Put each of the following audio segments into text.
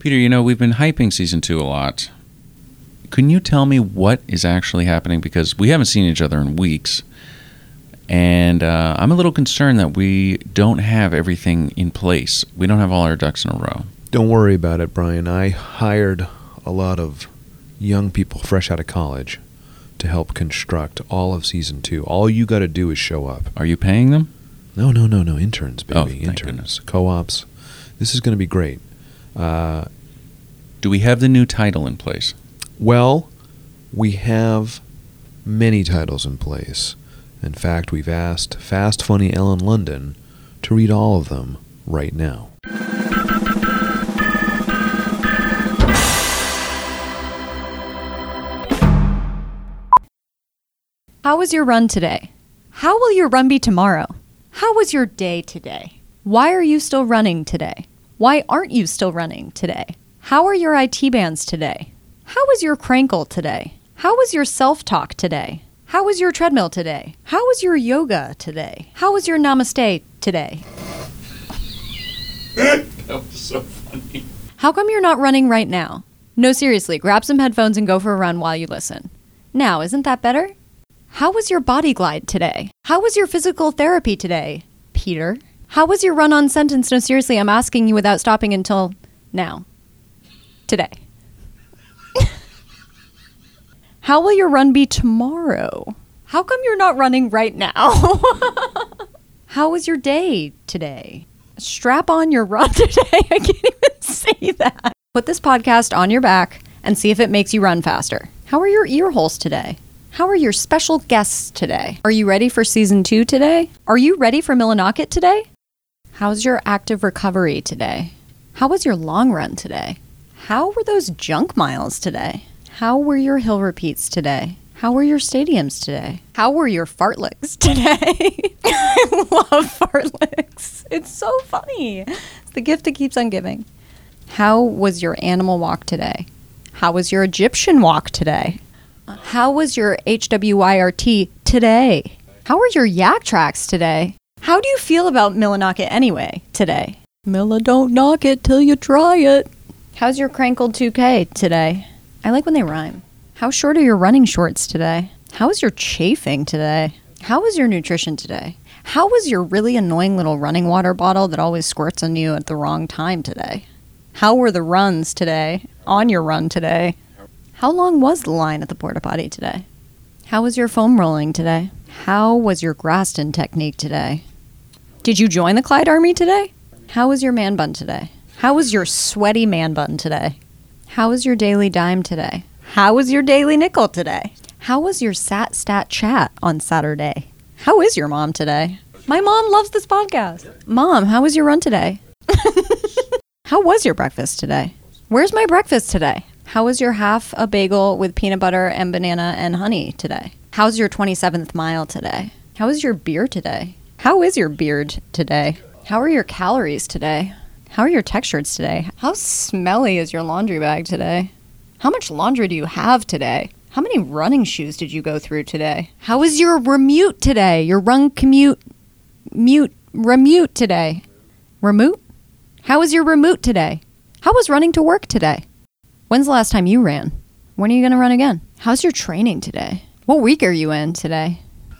Peter, we've been hyping season 2 a lot. Can you tell me what is actually happening? Because we haven't seen each other in weeks. And I'm a little concerned that we don't have everything in place. We don't have all our ducks in a row. Don't worry about it, Brian. I hired a lot of young people fresh out of college to help construct all of season 2. All you got to do is show up. Are you paying them? No. Interns, baby. Oh, thank Interns. goodness. Co-ops. This is going to be great. Do we have the new title in place? Well, we have many titles in place. In fact, we've asked Fast Funny Ellen London to read all of them right now. How was your run today? How will your run be tomorrow? How was your day today? Why are you still running today? Why aren't you still running today? How are your IT bands today? How was your crankle today? How was your self-talk today? How was your treadmill today? How was your yoga today? How was your namaste today? That was so funny. How come you're not running right now? No, seriously, grab some headphones and go for a run while you listen. Now, isn't that better? How was your body glide today? How was your physical therapy today, Peter? How was your run-on sentence? No, seriously, I'm asking you without stopping until now. Today. How will your run be tomorrow? How come you're not running right now? How was your day today? Strap on your run today. I can't even say that. Put this podcast on your back and see if it makes you run faster. How are your ear holes today? How are your special guests today? Are you ready for season 2 today? Are you ready for Millinocket today? How's your active recovery today? How was your long run today? How were those junk miles today? How were your hill repeats today? How were your stadiums today? How were your fartleks today? I love fartleks. It's so funny. It's the gift that keeps on giving. How was your animal walk today? How was your Egyptian walk today? How was your HWYRT today? How were your yak tracks today? How do you feel about Millinocket anyway today? Milla don't knock it till you try it. How's your crankled 2K today? I like when they rhyme. How short are your running shorts today? How was your chafing today? How was your nutrition today? How was your really annoying little running water bottle that always squirts on you at the wrong time today? How were the runs today? On your run today? How long was the line at the porta potty today? How was your foam rolling today? How was your Graston technique today? Did you join the Clyde Army today? How was your man bun today? How was your sweaty man bun today? How was your daily dime today? How was your daily nickel today? How was your sat stat chat on Saturday? How is your mom today? My mom loves this podcast. Mom, how was your run today? How was your breakfast today? Where's my breakfast today? How was your half a bagel with peanut butter and banana and honey today? How's your 27th mile today? How is your beer today? How is your beard today? How are your calories today? How are your textures today? How smelly is your laundry bag today? How much laundry do you have today? How many running shoes did you go through today? How is your remute today? Your run commute, remute today? Remute? How is your remute today? How was running to work today? When's the last time you ran? When are you going to run again? How's your training today? What week are you in today?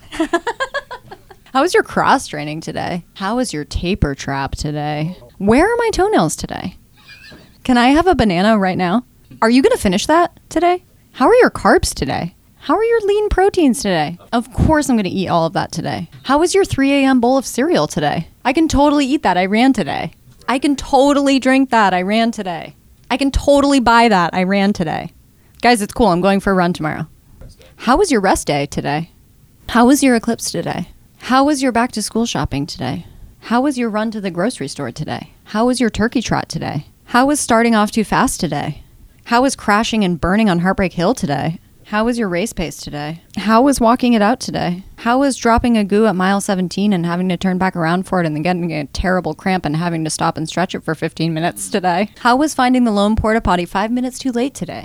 How was your cross training today? How was your taper trap today? Where are my toenails today? Can I have a banana right now? Are you going to finish that today? How are your carbs today? How are your lean proteins today? Of course I'm going to eat all of that today. How was your 3 a.m. bowl of cereal today? I can totally eat that. I ran today. I can totally drink that. I ran today. I can totally buy that. I ran today. Guys, it's cool. I'm going for a run tomorrow. How was your rest day today? How was your eclipse today? How was your back to school shopping today? How was your run to the grocery store today? How was your turkey trot today? How was starting off too fast today? How was crashing and burning on Heartbreak Hill today? How was your race pace today? How was walking it out today? How was dropping a goo at mile 17 and having to turn back around for it and then getting a terrible cramp and having to stop and stretch it for 15 minutes today? How was finding the lone porta potty 5 minutes too late today?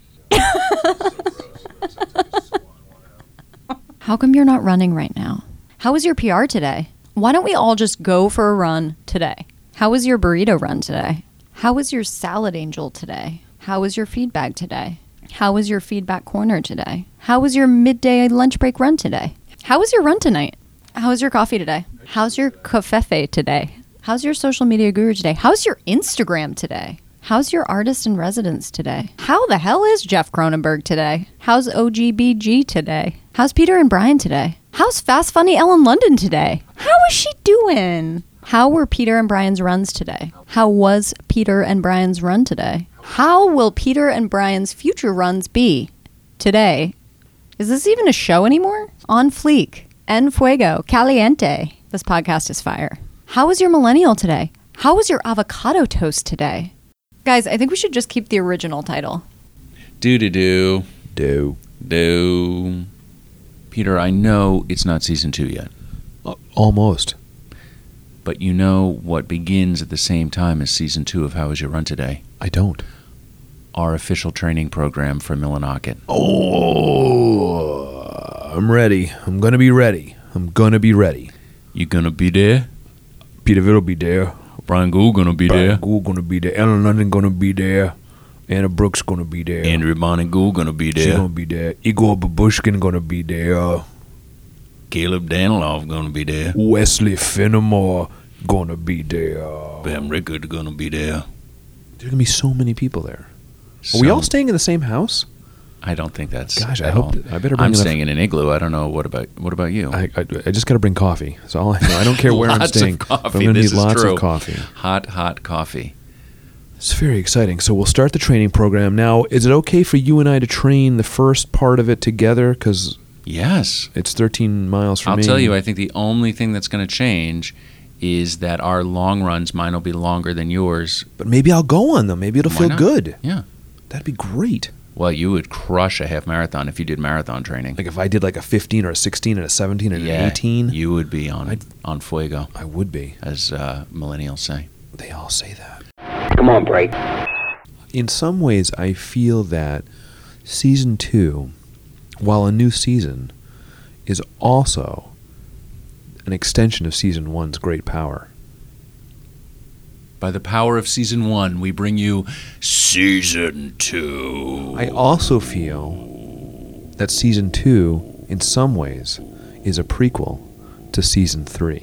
How come you're not running right now? How was your PR today? Why don't we all just go for a run today? How was your burrito run today? How was your salad angel today? How was your feedback today? How was your feedback corner today? How was your midday lunch break run today? How was your run tonight? How was your coffee today? How's your covfefe today? How's your social media guru today? How's your Instagram today? How's your artist in residence today? How the hell is Jeff Cronenberg today? How's OGBG today? How's Peter and Brian today? How's Fast Funny Ellen London today? How is she doing? How were Peter and Brian's runs today? How was Peter and Brian's run today? How will Peter and Brian's future runs be today? Is this even a show anymore? On fleek. En fuego. Caliente. This podcast is fire. How was your millennial today? How was your avocado toast today? Guys, I think we should just keep the original title. Do. Do. Peter, I know it's not season 2 yet. Almost. But you know what begins at the same time as season 2 of How Was Your Run Today? I don't. Our official training program for Millinocket. Oh, I'm ready. I'm going to be ready. You gonna be there? Peter Vitt'll be there. Brian Gould gonna be there. Brian Gould gonna be there. Ellen London gonna be there. Anna Brooks gonna be there. Andrea Bonnie Gould gonna be She's there. gonna be there. Igor Babushkin gonna be there. Caleb Danilov gonna be there. Wesley Fenimore gonna be there. Bam Rickard gonna be there. There's gonna be so many people there. Are we all staying in the same house? I don't think that's. Gosh, I at hope. all. I better bring. I'm enough- staying in an igloo. I don't know. What about you? I just got to bring coffee. That's all I know. I don't care where I'm Lots staying. of coffee. But I'm going to This need is lots true. of coffee. Hot coffee. It's very exciting. So we'll start the training program now. Is it okay for you and I to train the first part of it together? Because Yes. it's 13 miles from I'll me. tell you, I think the only thing that's going to change is that our long runs, mine will be longer than yours. But maybe I'll go on them. Maybe it'll Why feel not? good. Yeah. That'd be great. Well, you would crush a half marathon if you did marathon training. Like if I did like a 15 or a 16 and a 17 and an 18. You would be on fuego, I would be. as millennials say. They all say that. Come on, break. In some ways, I feel that season 2, while a new season, is also an extension of season 1's great power. By the power of season 1, we bring you season 2. I also feel that season 2, in some ways, is a prequel to season 3.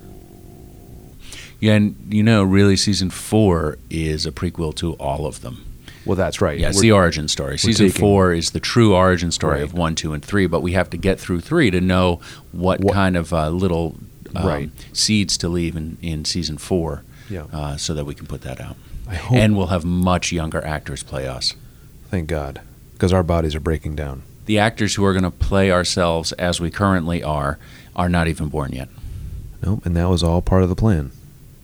Yeah, and really, season 4 is a prequel to all of them. Well, that's right. Yeah, it's the origin story. Season 4 is the true origin story Right. of 1, 2, and 3, but we have to get through 3 to know what kind of little Right. seeds to leave in season 4, Yeah. so that we can put that out. I hope. And we'll have much younger actors play us. Thank God, because our bodies are breaking down. The actors who are going to play ourselves as we currently are not even born yet. Nope, and that was all part of the plan.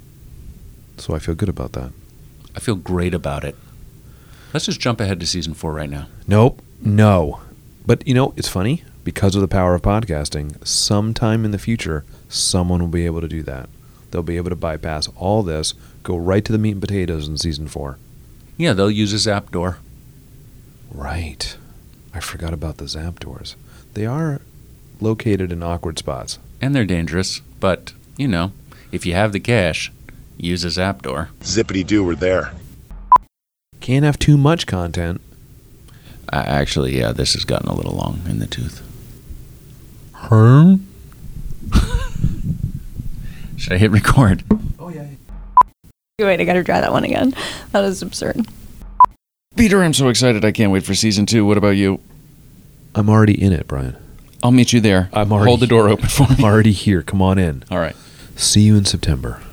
So I feel good about that. I feel great about it. Let's just jump ahead to season 4 right now. Nope, no. But it's funny. Because of the power of podcasting, sometime in the future, someone will be able to do that. They'll be able to bypass all this, go right to the meat and potatoes in season 4. Yeah, they'll use a Zap door. Right. I forgot about the Zap doors. They are located in awkward spots. And they're dangerous, but, if you have the cash, use a Zap door. Zippity-doo, we're there. Can't have too much content. Actually, yeah, this has gotten a little long in the tooth. Should I hit record? Oh, yeah. Wait, I gotta try that one again. That is absurd. Peter, I'm so excited. I can't wait for season 2. What about you? I'm already in it, Brian. I'll meet you there. I'm already- Hold the door open for I'm me. already here. Come on in. All right. See you in September.